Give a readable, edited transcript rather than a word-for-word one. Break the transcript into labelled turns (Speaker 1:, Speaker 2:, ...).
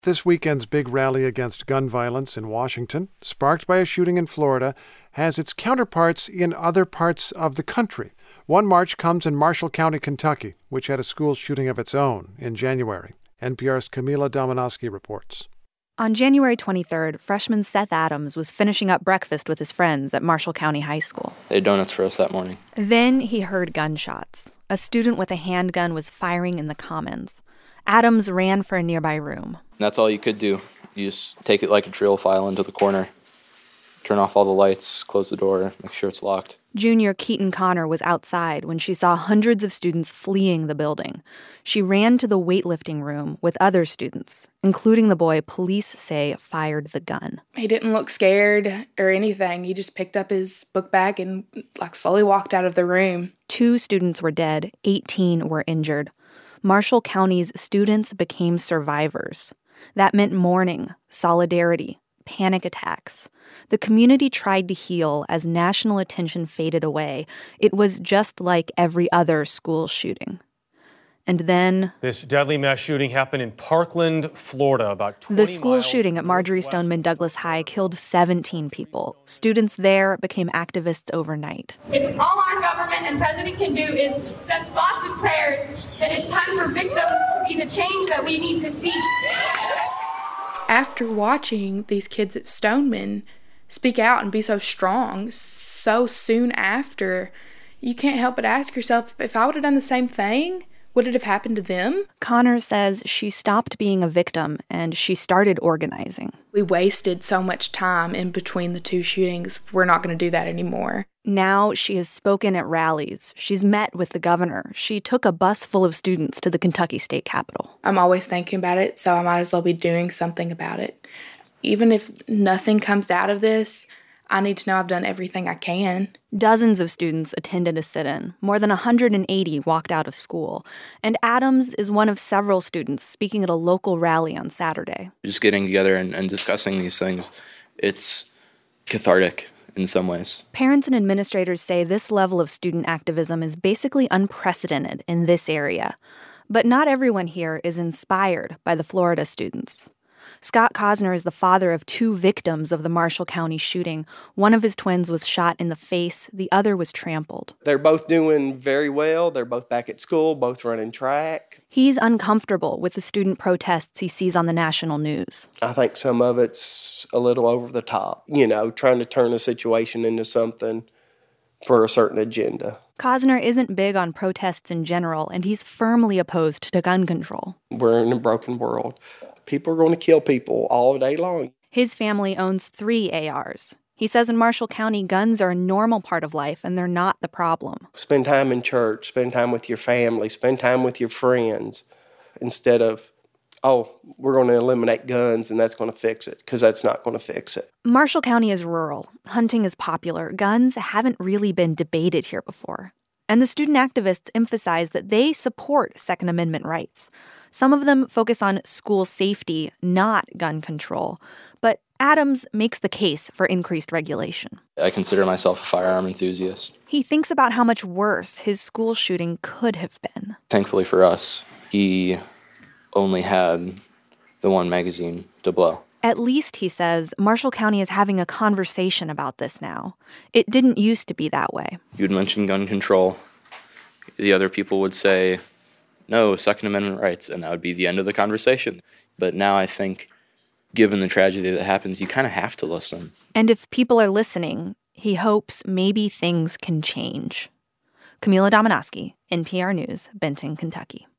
Speaker 1: This weekend's big rally against gun violence in Washington, sparked by a shooting in Florida, has its counterparts in other parts of the country. One march comes in Marshall County, Kentucky, which had a school shooting of its own in January. NPR's Camila Domonoske reports.
Speaker 2: On January 23rd, freshman Seth Adams was finishing up breakfast with his friends at Marshall County High School.
Speaker 3: They had donuts for us that morning.
Speaker 2: Then he heard gunshots. A student with a handgun was firing in the commons. Adams ran for a nearby room.
Speaker 3: That's all you could do. You just take it like a drill, file into the corner, turn off all the lights, close the door, make sure it's locked.
Speaker 2: Junior Keaton Connor was outside when she saw hundreds of students fleeing the building. She ran to the weightlifting room with other students, including the boy police say fired the gun.
Speaker 4: He didn't look scared or anything. He just picked up his book bag and slowly walked out of the room.
Speaker 2: 2 students were dead, 18 were injured. Marshall County's students became survivors. That meant mourning, solidarity, panic attacks. The community tried to heal as national attention faded away. It was just like every other school shooting. And then
Speaker 5: this deadly mass shooting happened in Parkland, Florida, about 20
Speaker 2: the school
Speaker 5: miles
Speaker 2: shooting at Marjory Stoneman Douglas High killed 17 people. Students there became activists overnight.
Speaker 6: If all our government and president can do is send thoughts and prayers, then it's time for victims to be the change that we need to see.
Speaker 4: After watching these kids at Stoneman speak out and be so strong so soon after, you can't help but ask yourself, if I would have done the same thing, would it have happened to them?
Speaker 2: Connor says she stopped being a victim and she started organizing.
Speaker 4: We wasted so much time in between the 2 shootings. We're not going to do that anymore.
Speaker 2: Now she has spoken at rallies. She's met with the governor. She took a bus full of students to the Kentucky State Capitol.
Speaker 4: I'm always thinking about it, so I might as well be doing something about it. Even if nothing comes out of this, I need to know I've done everything I can.
Speaker 2: Dozens of students attended a sit-in. More than 180 walked out of school. And Adams is one of several students speaking at a local rally on Saturday.
Speaker 3: Just getting together and discussing these things, it's cathartic in some ways.
Speaker 2: Parents and administrators say this level of student activism is basically unprecedented in this area. But not everyone here is inspired by the Florida students. Scott Cosner is the father of 2 victims of the Marshall County shooting. One of his twins was shot in the face. The other was trampled.
Speaker 7: They're both doing very well. They're both back at school, both running track.
Speaker 2: He's uncomfortable with the student protests he sees on the national news.
Speaker 7: I think some of it's a little over the top, trying to turn a situation into something for a certain agenda.
Speaker 2: Cosner isn't big on protests in general, and he's firmly opposed to gun control.
Speaker 7: We're in a broken world. People are going to kill people all day long.
Speaker 2: His family owns 3 ARs. He says in Marshall County, guns are a normal part of life, and they're not the problem.
Speaker 7: Spend time in church, spend time with your family, spend time with your friends, instead of, we're going to eliminate guns and that's going to fix it, because that's not going to fix it.
Speaker 2: Marshall County is rural. Hunting is popular. Guns haven't really been debated here before. And the student activists emphasize that they support Second Amendment rights. Some of them focus on school safety, not gun control. But Adams makes the case for increased regulation.
Speaker 3: I consider myself a firearm enthusiast.
Speaker 2: He thinks about how much worse his school shooting could have been.
Speaker 3: Thankfully for us, he only had the 1 magazine to blow.
Speaker 2: At least, he says, Marshall County is having a conversation about this now. It didn't used to be that way.
Speaker 3: You would mention gun control. The other people would say, no, Second Amendment rights, and that would be the end of the conversation. But now I think, given the tragedy that happens, you kind of have to listen.
Speaker 2: And if people are listening, he hopes maybe things can change. Camila Domonoske, NPR News, Benton, Kentucky.